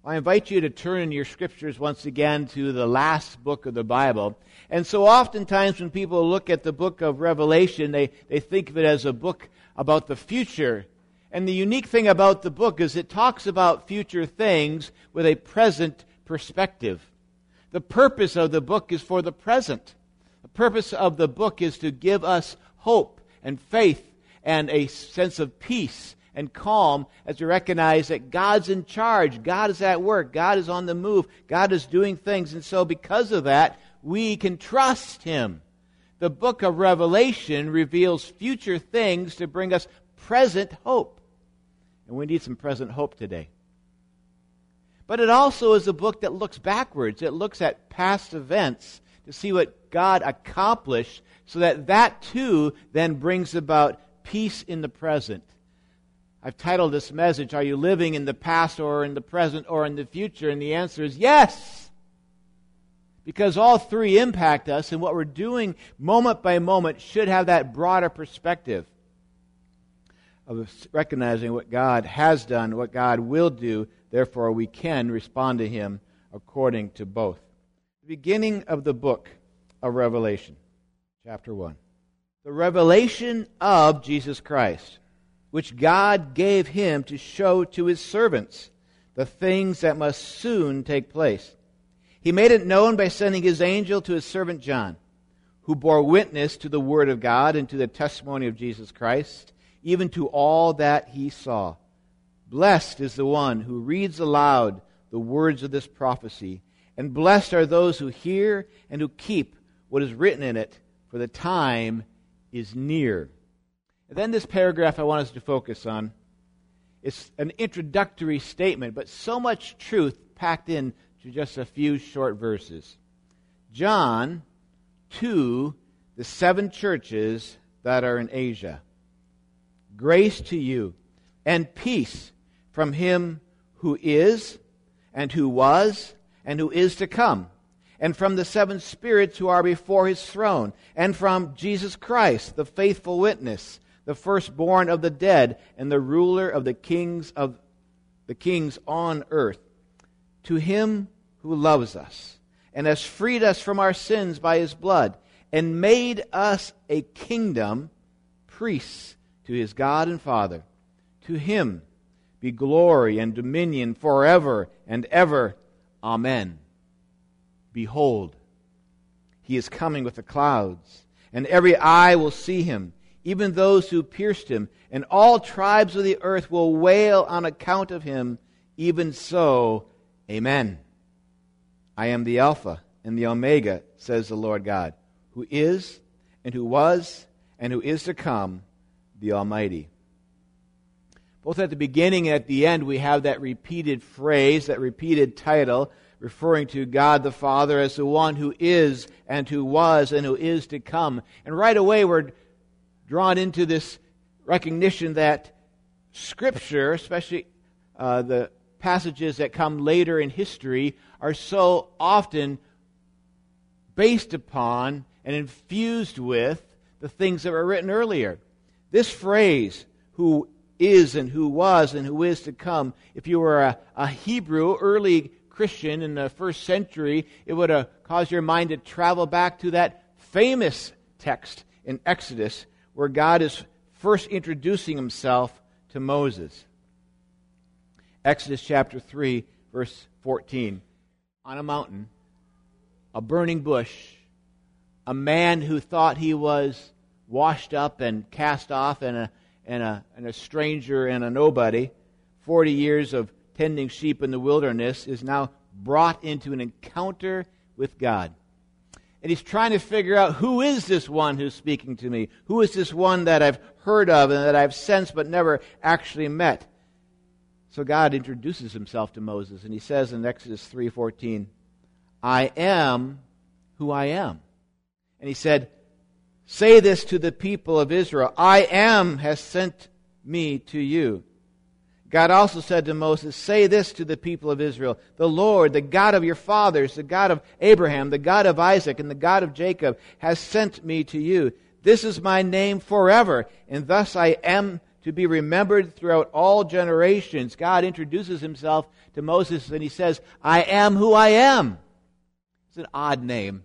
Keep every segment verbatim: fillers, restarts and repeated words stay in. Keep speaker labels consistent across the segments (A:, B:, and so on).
A: I invite you to turn in your scriptures once again to the last book of the Bible. And so oftentimes when people look at the book of Revelation, they, they think of it as a book about the future. And the unique thing about the book is it talks about future things with a present perspective. The purpose of the book is for the present. The purpose of the book is to give us hope and faith and a sense of peace and calm as we recognize that God's in charge, God is at work, God is on the move, God is doing things. And so because of that, we can trust Him. The book of Revelation reveals future things to bring us present hope. And we need some present hope today. But it also is a book that looks backwards. It looks at past events to see what God accomplished so that that too then brings about peace in the present. I've titled this message, Are You Living in the Past or in the Present or in the Future? And the answer is yes. Because all three impact us, and what we're doing moment by moment should have that broader perspective of recognizing what God has done, what God will do. Therefore, we can respond to Him according to both. The beginning of the book of Revelation, chapter one. The revelation of Jesus Christ, which God gave Him to show to His servants the things that must soon take place. He made it known by sending His angel to His servant John, who bore witness to the Word of God and to the testimony of Jesus Christ, even to all that he saw. Blessed is the one who reads aloud the words of this prophecy, and blessed are those who hear and who keep what is written in it, for the time is near. And then this paragraph I want us to focus on. It's an introductory statement, but so much truth packed in to just a few short verses. John to the seven churches that are in Asia. Grace to you and peace from Him who is and who was and who is to come, and from the seven spirits who are before His throne, and from Jesus Christ, the faithful witness, the firstborn of the dead, and the ruler of the kings of the kings on earth. To Him who loves us, and has freed us from our sins by His blood, and made us a kingdom, priests to His God and Father. To Him be glory and dominion forever and ever. Amen. Behold, He is coming with the clouds, and every eye will see Him, even those who pierced Him, and all tribes of the earth will wail on account of Him. Even so, Amen. I am the Alpha and the Omega, says the Lord God, who is, and who was, and who is to come, the Almighty. Both at the beginning and at the end, we have that repeated phrase, that repeated title, referring to God the Father as the one who is, and who was, and who is to come. And right away, we're drawn into this recognition that Scripture, especially uh, the passages that come later in history, are so often based upon and infused with the things that were written earlier. This phrase, who is and who was and who is to come, if you were a, a Hebrew, early Christian in the first century, it would have caused your mind to travel back to that famous text in Exodus where God is first introducing Himself to Moses. Exodus chapter three, verse fourteen. On a mountain, a burning bush, a man who thought he was washed up and cast off and a, and a, and a stranger and a nobody, forty years of tending sheep in the wilderness, is now brought into an encounter with God. And he's trying to figure out, who is this one who's speaking to me? Who is this one that I've heard of and that I've sensed but never actually met? So God introduces Himself to Moses, and He says in Exodus three fourteen, I am who I am. And He said, say this to the people of Israel, I am has sent me to you. God also said to Moses, say this to the people of Israel, the Lord, the God of your fathers, the God of Abraham, the God of Isaac, and the God of Jacob, has sent me to you. This is my name forever, and thus I am to be remembered throughout all generations. God introduces himself to Moses and he says, I am who I am. It's an odd name.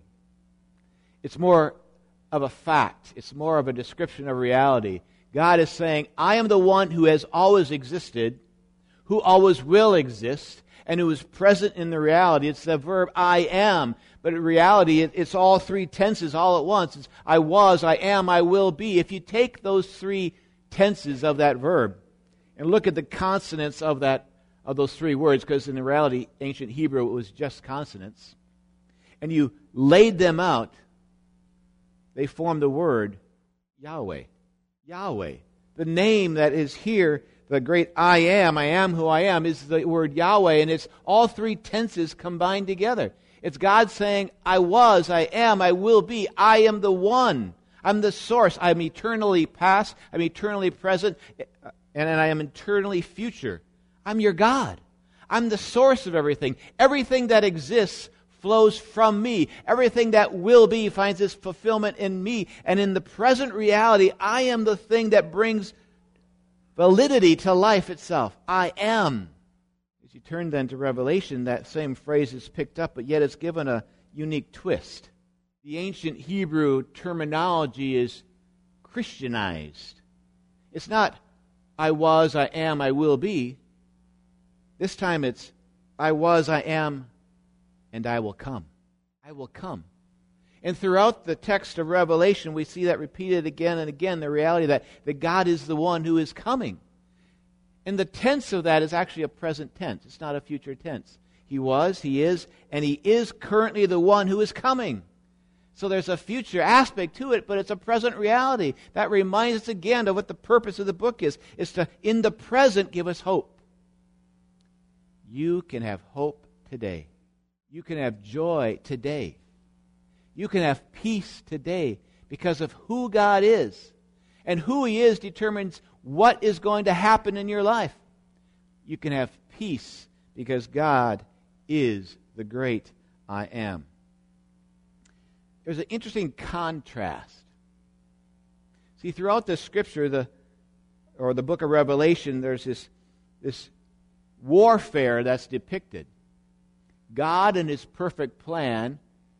A: It's more of a fact. It's more of a description of reality. God is saying, I am the one who has always existed, who always will exist, and who is present in the reality. It's the verb I am. But in reality, it, it's all three tenses all at once. It's I was, I am, I will be. If you take those three tenses of that verb and look at the consonants of that of those three words, because in reality, ancient Hebrew, it was just consonants, and you laid them out, they form the word Yahweh. Yahweh. The name that is here, the great I am, I am who I am, is the word Yahweh, and it's all three tenses combined together. It's God saying, I was, I am, I will be, I am the one. I'm the source. I'm eternally past, I'm eternally present, and I am eternally future. I'm your God. I'm the source of everything. Everything that exists flows from me. Everything that will be finds its fulfillment in me. And in the present reality, I am the thing that brings validity to life itself. I am. As you turn then to Revelation, that same phrase is picked up, but yet it's given a unique twist. The ancient Hebrew terminology is Christianized. It's not, I was, I am, I will be. This time it's, I was, I am, and I will come. I will come. And throughout the text of Revelation, we see that repeated again and again, the reality that, that God is the one who is coming. And the tense of that is actually a present tense. It's not a future tense. He was, He is, and He is currently the one who is coming. So there's a future aspect to it, but it's a present reality. That reminds us again of what the purpose of the book is, is to, in the present, give us hope. You can have hope today. You can have joy today. You can have peace today because of who God is. And who He is determines what is going to happen in your life. You can have peace because God is the great I am. There's an interesting contrast. See, throughout the Scripture, the or the book of Revelation, there's this, this warfare that's depicted. God, in His perfect plan,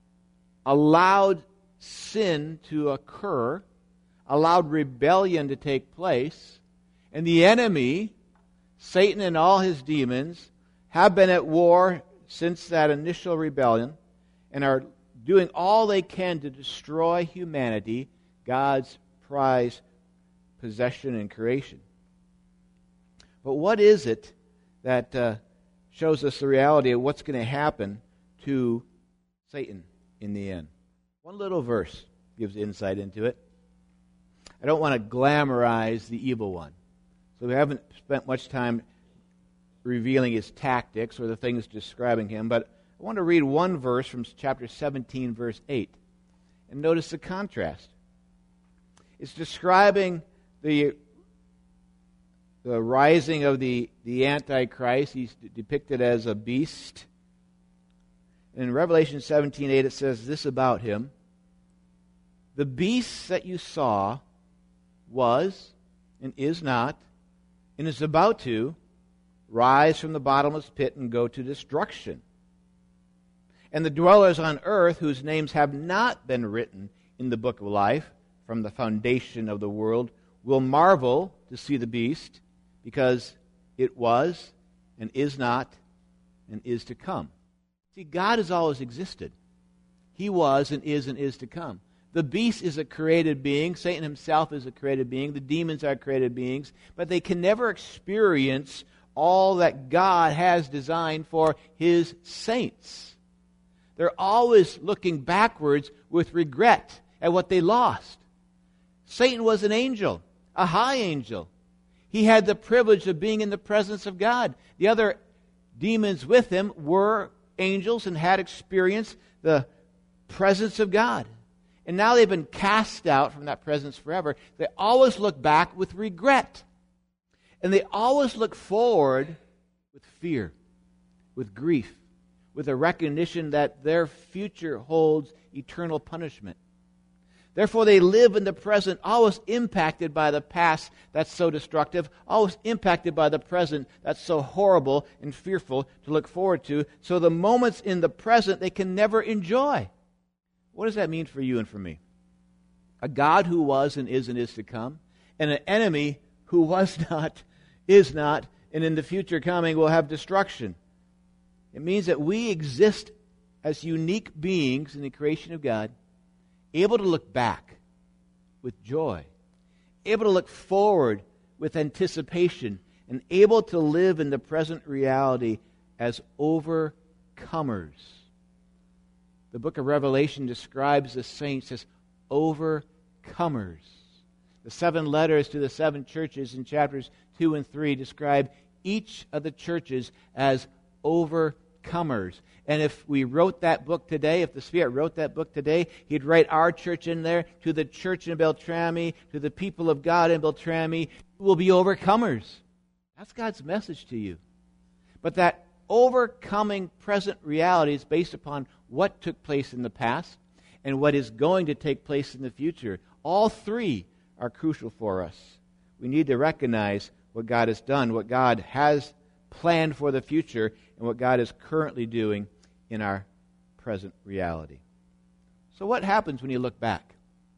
A: allowed sin to occur, allowed rebellion to take place, and the enemy, Satan and all his demons, have been at war since that initial rebellion and are doing all they can to destroy humanity, God's prized possession and creation. But what is it that uh, shows us the reality of what's going to happen to Satan in the end? One little verse gives insight into it. I don't want to glamorize the evil one. So we haven't spent much time revealing his tactics or the things describing him, but I want to read one verse from chapter seventeen, verse eight. And notice the contrast. It's describing the, the rising of the, the Antichrist. He's depicted as a beast. In Revelation seventeen eight, it says this about him. The beast that you saw was and is not, and is about to rise from the bottomless pit and go to destruction. And the dwellers on earth, whose names have not been written in the book of life from the foundation of the world, will marvel to see the beast, because it was and is not and is to come. See, God has always existed. He was and is and is to come. The beast is a created being. Satan himself is a created being. The demons are created beings. But they can never experience all that God has designed for His saints. They're always looking backwards with regret at what they lost. Satan was an angel, a high angel. He had the privilege of being in the presence of God. The other demons with him were angels and had experienced the presence of God. And now they've been cast out from that presence forever. They always look back with regret. And they always look forward with fear, with grief, with a recognition that their future holds eternal punishment. Therefore, they live in the present, always impacted by the past that's so destructive, always impacted by the present that's so horrible and fearful to look forward to. So the moments in the present they can never enjoy. What does that mean for you and for me? A God who was and is and is to come, and an enemy who was not, is not, and in the future coming will have destruction. It means that we exist as unique beings in the creation of God, able to look back with joy, able to look forward with anticipation, and able to live in the present reality as overcomers. The book of Revelation describes the saints as overcomers. The seven letters to the seven churches in chapters two and three describe each of the churches as overcomers. And if we wrote that book today, if the Spirit wrote that book today, He'd write our church in there, to the church in Beltrami, to the people of God in Beltrami, who will be overcomers. That's God's message to you. But that overcoming present reality is based upon what took place in the past and what is going to take place in the future. All three are crucial for us. We need to recognize what God has done, what God has planned for the future, and what God is currently doing in our present reality. So what happens when you look back?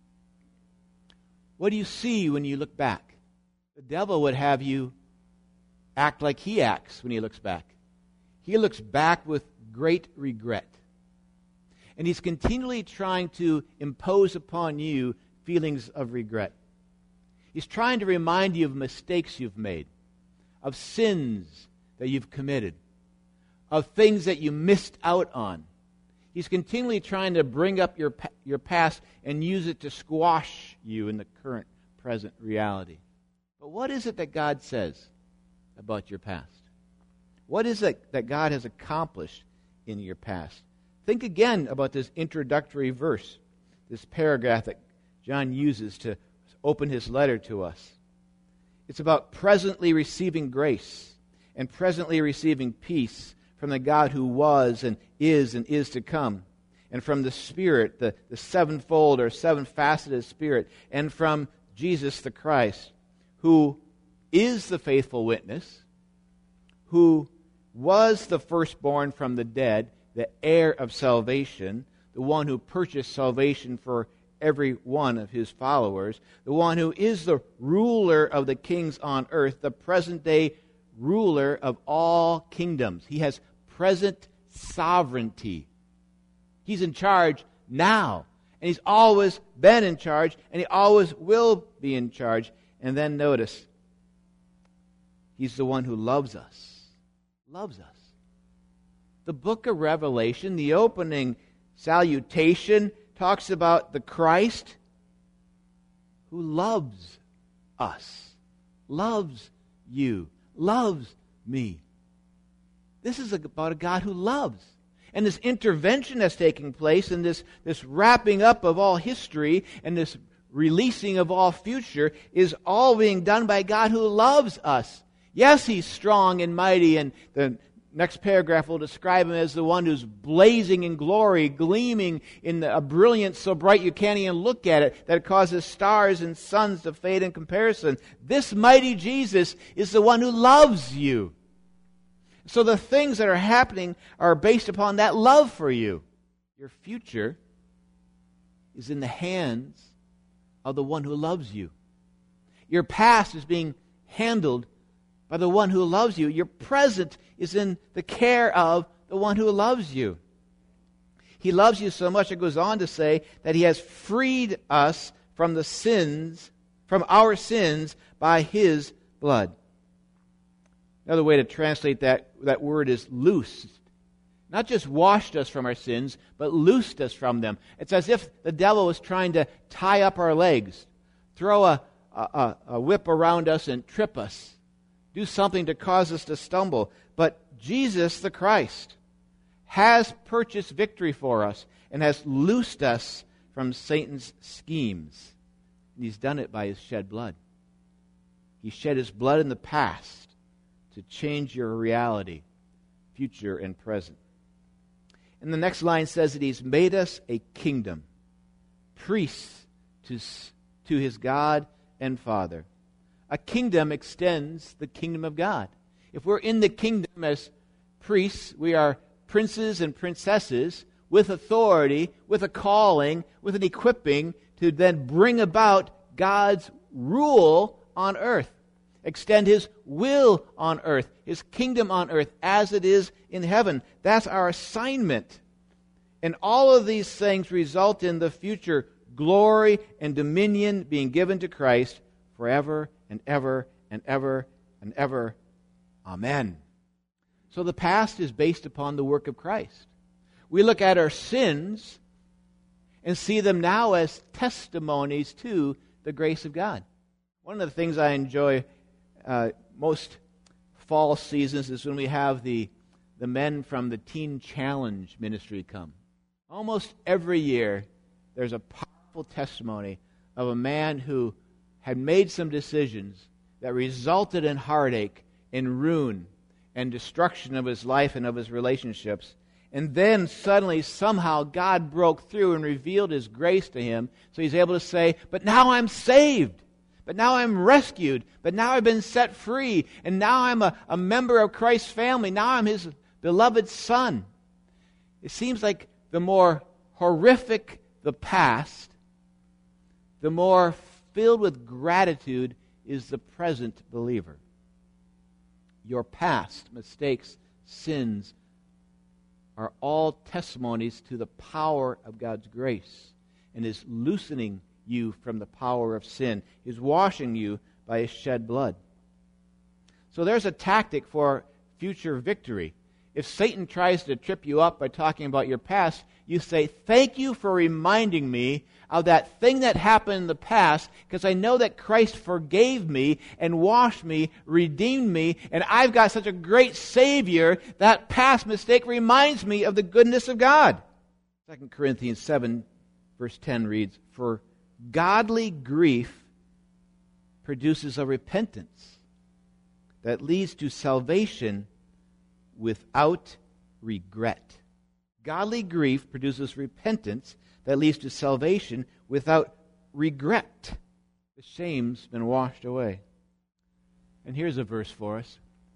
A: What do you see when you look back? The devil would have you act like he acts when he looks back. He looks back with great regret. And he's continually trying to impose upon you feelings of regret. He's trying to remind you of mistakes you've made, of sins that you've committed, of things that you missed out on. He's continually trying to bring up your your past and use it to squash you in the current, present reality. But what is it that God says about your past? What is it that God has accomplished in your past? Think again about this introductory verse, this paragraph that John uses to open his letter to us. It's about presently receiving grace and presently receiving peace from the God who was and is and is to come, and from the Spirit, the, the sevenfold or seven-faceted Spirit, and from Jesus the Christ, who is the faithful witness, who was the firstborn from the dead, the heir of salvation, the one who purchased salvation for every one of his followers, the one who is the ruler of the kings on earth, the present-day ruler of all kingdoms. He has present sovereignty. He's in charge now, and he's always been in charge, and he always will be in charge. And then notice, he's the one who loves us. Loves us. The book of Revelation, the opening salutation, talks about the Christ who loves us, loves you, loves me. This is about a God who loves. And this intervention that's taking place, and this, this wrapping up of all history, and this releasing of all future, is all being done by God who loves us. Yes, He's strong and mighty, and the next paragraph will describe Him as the one who's blazing in glory, gleaming in the, a brilliance so bright you can't even look at it, that it causes stars and suns to fade in comparison. This mighty Jesus is the one who loves you. So the things that are happening are based upon that love for you. Your future is in the hands of the one who loves you. Your past is being handled by the one who loves you. Your present is in the care of the one who loves you. He loves you so much, it goes on to say that He has freed us from the sins, from our sins, by His blood. Another way to translate that, that word is loosed. Not just washed us from our sins, but loosed us from them. It's as if the devil was trying to tie up our legs, throw a, a, a whip around us and trip us, do something to cause us to stumble. But Jesus the Christ has purchased victory for us and has loosed us from Satan's schemes. And He's done it by His shed blood. He shed His blood in the past to change your reality, future and present. And the next line says that He's made us a kingdom, priests to, to his God and Father. A kingdom extends the kingdom of God. If we're in the kingdom as priests, we are princes and princesses with authority, with a calling, with an equipping to then bring about God's rule on earth, extend his will on earth, his kingdom on earth as it is in heaven. That's our assignment. And all of these things result in the future glory and dominion being given to Christ forever and ever and ever and ever. Amen. So the past is based upon the work of Christ. We look at our sins and see them now as testimonies to the grace of God. One of the things I enjoy uh, most fall seasons is when we have the, the men from the Teen Challenge ministry come. Almost every year, there's a powerful testimony of a man who had made some decisions that resulted in heartache and ruin and destruction of his life and of his relationships. And then suddenly, somehow, God broke through and revealed his grace to him. So he's able to say, but now I'm saved. But now I'm rescued. But now I've been set free. And now I'm a, a member of Christ's family. Now I'm his beloved son. It seems like the more horrific the past, the more filled with gratitude is the present believer. Your past mistakes, sins, are all testimonies to the power of God's grace and is loosening you from the power of sin, is washing you by his shed blood. So there's a tactic for future victory. If Satan tries to trip you up by talking about your past, you say, thank you for reminding me of that thing that happened in the past, because I know that Christ forgave me and washed me, redeemed me, and I've got such a great Savior, that past mistake reminds me of the goodness of God. Second Corinthians seven, verse ten reads, for godly grief produces a repentance that leads to salvation without regret. Godly grief produces repentance that leads to salvation without regret. The shame's been washed away. And here's a verse for us.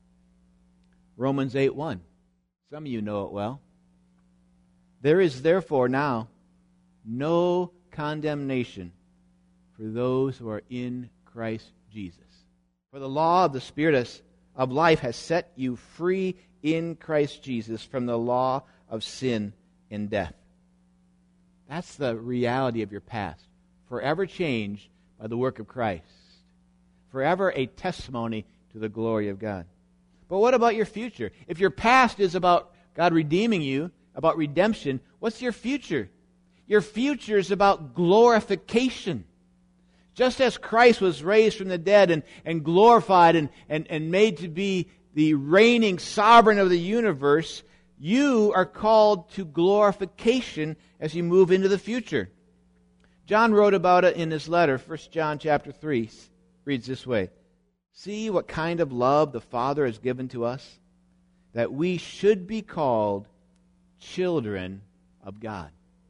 A: Romans eight one. Some of you know it well. There is therefore now no condemnation for those who are in Christ Jesus. For the law of the Spirit of life has set you free in Christ Jesus from the law of sin and death. That's the reality of your past. Forever changed by the work of Christ. Forever a testimony to the glory of God. But what about your future? If your past is about God redeeming you, about redemption, what's your future? Your future is about glorification. Just as Christ was raised from the dead and, and glorified and, and, and made to be the reigning sovereign of the universe, you are called to glorification as you move into the future. John wrote about it in his letter, First John chapter three, reads this way. See what kind of love the Father has given to us, that we should be called children of God.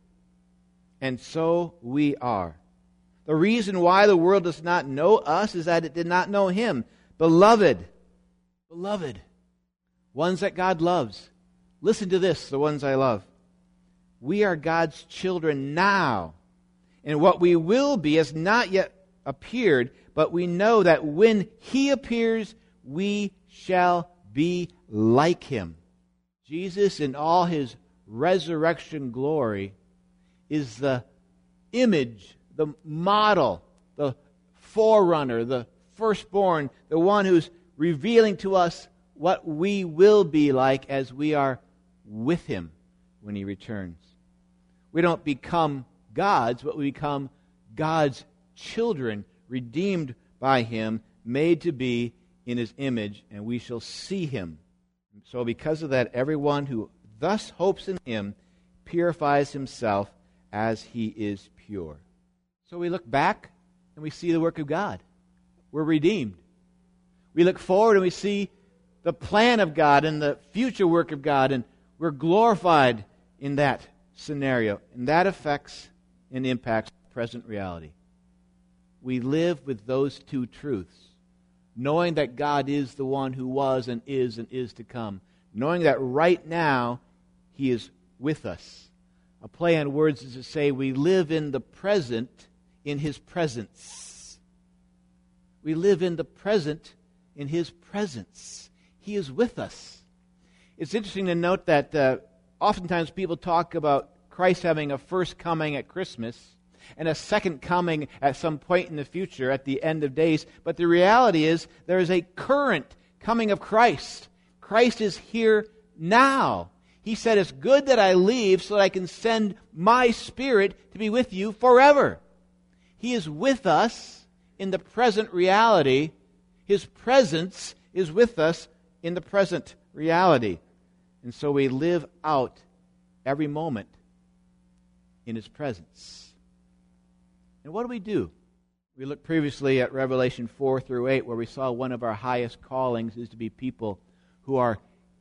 A: And so we are. The reason why the world does not know us is that it did not know Him. Beloved, beloved, ones that God loves. Listen to this, the ones I love. We are God's children now, and what we will be has not yet appeared, but we know that when He appears, we shall be like Him. Jesus, in all His resurrection glory, is the image, the model, the forerunner, the firstborn, the one who's revealing to us what we will be like as we are with Him when He returns. We don't become gods, but we become God's children, redeemed by Him, made to be in His image, and we shall see Him. So because of that, everyone who thus hopes in Him purifies himself as He is pure. So we look back and we see the work of God. We're redeemed. We look forward and we see the plan of God and the future work of God, and we're glorified in that scenario. And that affects and impacts present reality. we live with those two truths, knowing that God is the one who was and is and is to come, knowing that right now He is with us. A play on words is to say we live in the present in His presence. We live in the present in His presence. He is with us. It's interesting to note that uh, oftentimes people talk about Christ having a first coming at Christmas and a second coming at some point in the future at the end of days. But the reality is there is a current coming of Christ. Christ is here now. He said, it's good that I leave so that I can send my Spirit to be with you forever. He is with us in the present reality. His presence is with us in the present reality. And so we live out every moment in His presence. And what do we do? We looked previously at Revelation four through eight, where we saw one of our highest callings is to be people who are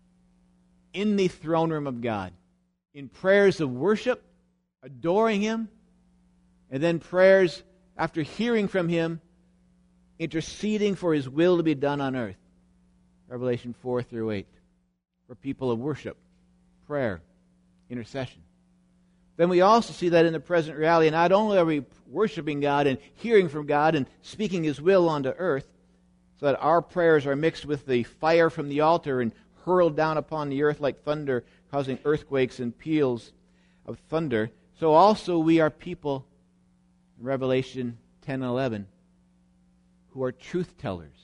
A: in the throne room of God, in prayers of worship, adoring Him, and then prayers after hearing from Him, interceding for His will to be done on earth. Revelation four through eight. For people of worship, prayer, intercession. Then we also see that in the present reality, not only are we worshiping God and hearing from God and speaking His will onto earth, so that our prayers are mixed with the fire from the altar and hurled down upon the earth like thunder, causing earthquakes and peals of thunder, so also we are people, in Revelation ten and eleven, who are truth tellers.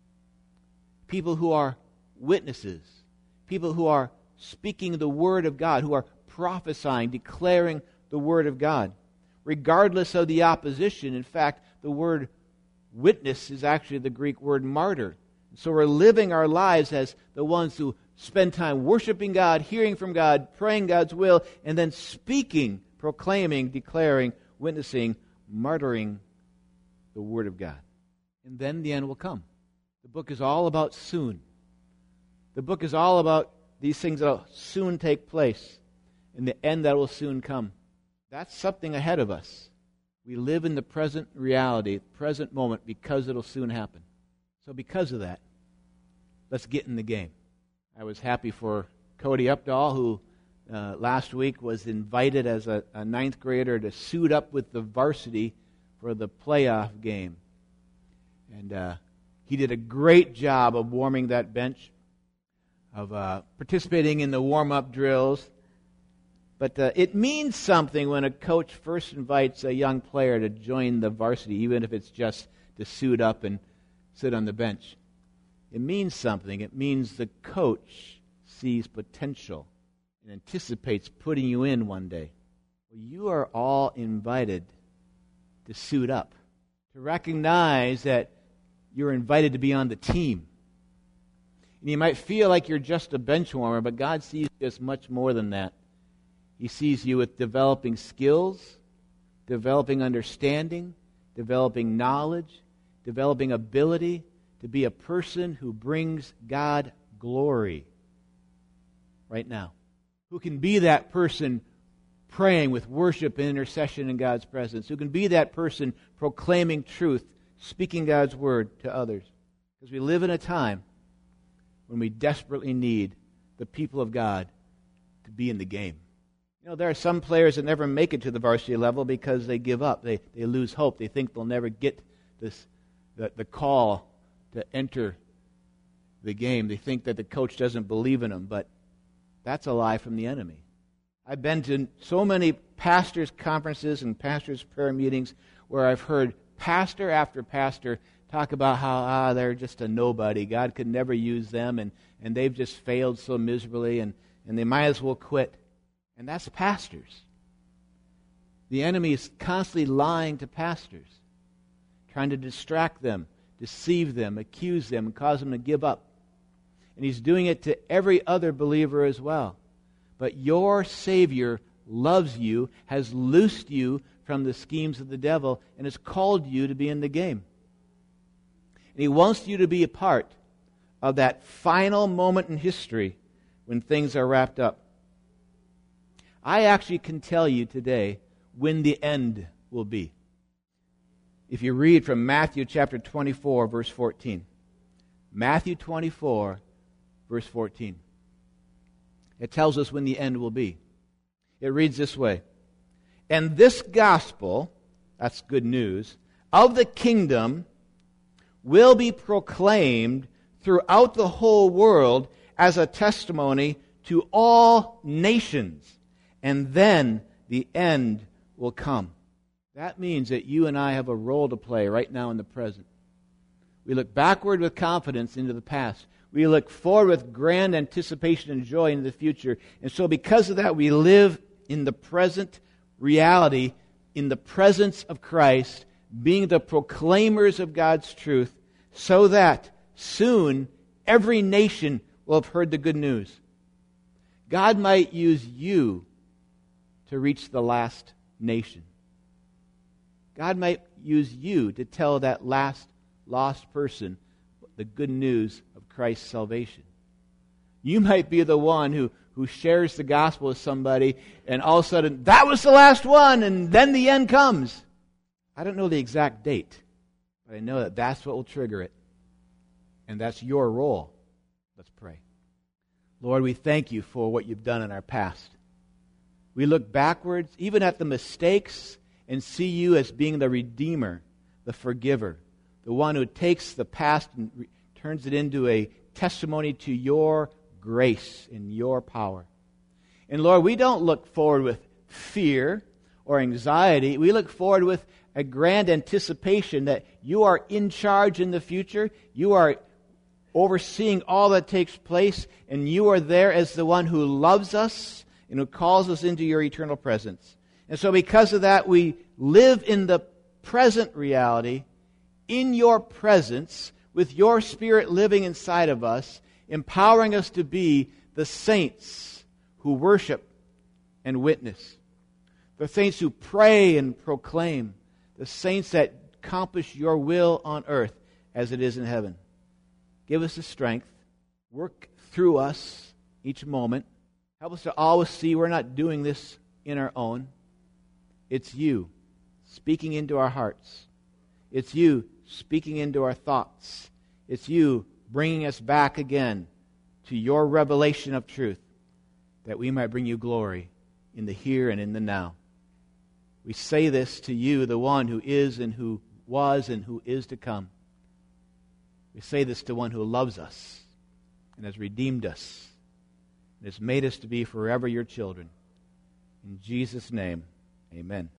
A: People who are witnesses. People who are speaking the Word of God, who are prophesying, declaring the Word of God, regardless of the opposition. In fact, the word witness is actually the Greek word martyr. So we're living our lives as the ones who spend time worshiping God, hearing from God, praying God's will, and then speaking, proclaiming, declaring, witnessing, martyring the Word of God. And then the end will come. The book is all about soon. The book is all about these things that will soon take place, and the end that will soon come. That's something ahead of us. We live in the present reality, present moment, because it'll soon happen. So because of that, let's get in the game. I was happy for Cody Updahl, who uh, last week was invited as a, a ninth grader to suit up with the varsity for the playoff game. And uh, he did a great job of warming that bench, of uh, participating in the warm-up drills. But uh, it means something when a coach first invites a young player to join the varsity, even if it's just to suit up and sit on the bench. It means something. It means the coach sees potential and anticipates putting you in one day. Well, you are all invited to suit up, to recognize that you're invited to be on the team. And you might feel like you're just a bench warmer, but God sees you as much more than that. He sees you with developing skills, developing understanding, developing knowledge, developing ability to be a person who brings God glory right now. Who can be that person praying with worship and intercession in God's presence. Who can be that person proclaiming truth, speaking God's word to others. Because we live in a time when we desperately need the people of God to be in the game. You know, there are some players that never make it to the varsity level because they give up. They they lose hope. They think they'll never get this the, the call to enter the game. They think that the coach doesn't believe in them, but that's a lie from the enemy. I've been to so many pastors' conferences and pastors' prayer meetings where I've heard pastor after pastor talk about how ah they're just a nobody. God could never use them, and, and they've just failed so miserably, and, and they might as well quit. And that's pastors. The enemy is constantly lying to pastors, trying to distract them, deceive them, accuse them, and cause them to give up. And he's doing it to every other believer as well. But your Savior loves you, has loosed you from the schemes of the devil, and has called you to be in the game. And he wants you to be a part of that final moment in history when things are wrapped up. I actually can tell you today when the end will be. if you read from Matthew chapter twenty-four, verse fourteen. Matthew twenty-four, verse fourteen. It tells us when the end will be. It reads this way. And this gospel, that's good news, of the kingdom will be proclaimed throughout the whole world as a testimony to all nations, and then the end will come. That means that you and I have a role to play right now in the present. We look backward with confidence into the past. We look forward with grand anticipation and joy into the future. And so because of that, we live in the present reality, in the presence of Christ, being the proclaimers of God's truth, so that soon every nation will have heard the good news. God might use you to reach the last nation. God might use you to tell that last lost person the good news of Christ's salvation. You might be the one who, who shares the gospel with somebody, and all of a sudden, that was the last one, and then the end comes. I don't know the exact date, but I know that that's what will trigger it. And that's your role. Let's pray. Lord, we thank you for what you've done in our past. We look backwards, even at the mistakes, and see you as being the Redeemer, the Forgiver, the one who takes the past and re- turns it into a testimony to your grace and your power. And Lord, we don't look forward with fear or anxiety. We look forward with a grand anticipation that you are in charge in the future. You are overseeing all that takes place, and you are there as the one who loves us and who calls us into your eternal presence. And so because of that, we live in the present reality, in your presence, with your Spirit living inside of us, empowering us to be the saints who worship and witness, the saints who pray and proclaim, the saints that accomplish your will on earth as it is in heaven. Give us the strength. Work through us each moment. Help us to always see we're not doing this in our own. It's you speaking into our hearts. It's you speaking into our thoughts. It's you bringing us back again to your revelation of truth, that we might bring you glory in the here and in the now. We say this to you, the one who is and who was and who is to come. We say this to one who loves us and has redeemed us and has made us to be forever your children. In Jesus' name, amen.